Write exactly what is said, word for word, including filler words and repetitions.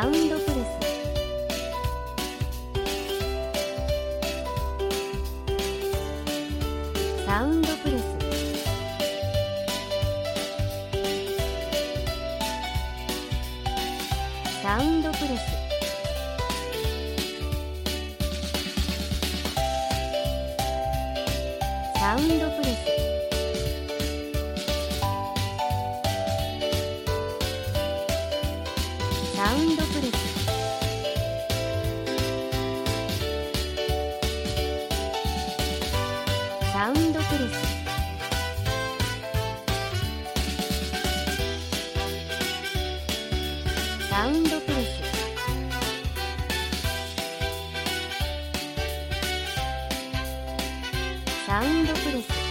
サウンドプレス、サウンドプレス、サウンドプレス、サウンドプレス、サウンドプレス、サウンドプレス、サウンドプレス、サウンドプレス。